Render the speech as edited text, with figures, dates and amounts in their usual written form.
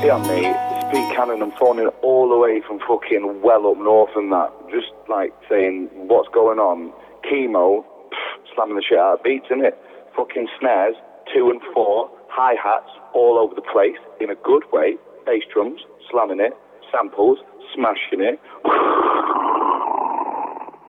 Yeah, mate, Speed Cannon and phoning all the way from fucking well up north and that. Just like saying, what's going on? Chemo, slamming the shit out of beats, innit? Fucking snares, 2 and 4, hi-hats, all over the place, in a good way. Bass drums, slamming it, samples, smashing it.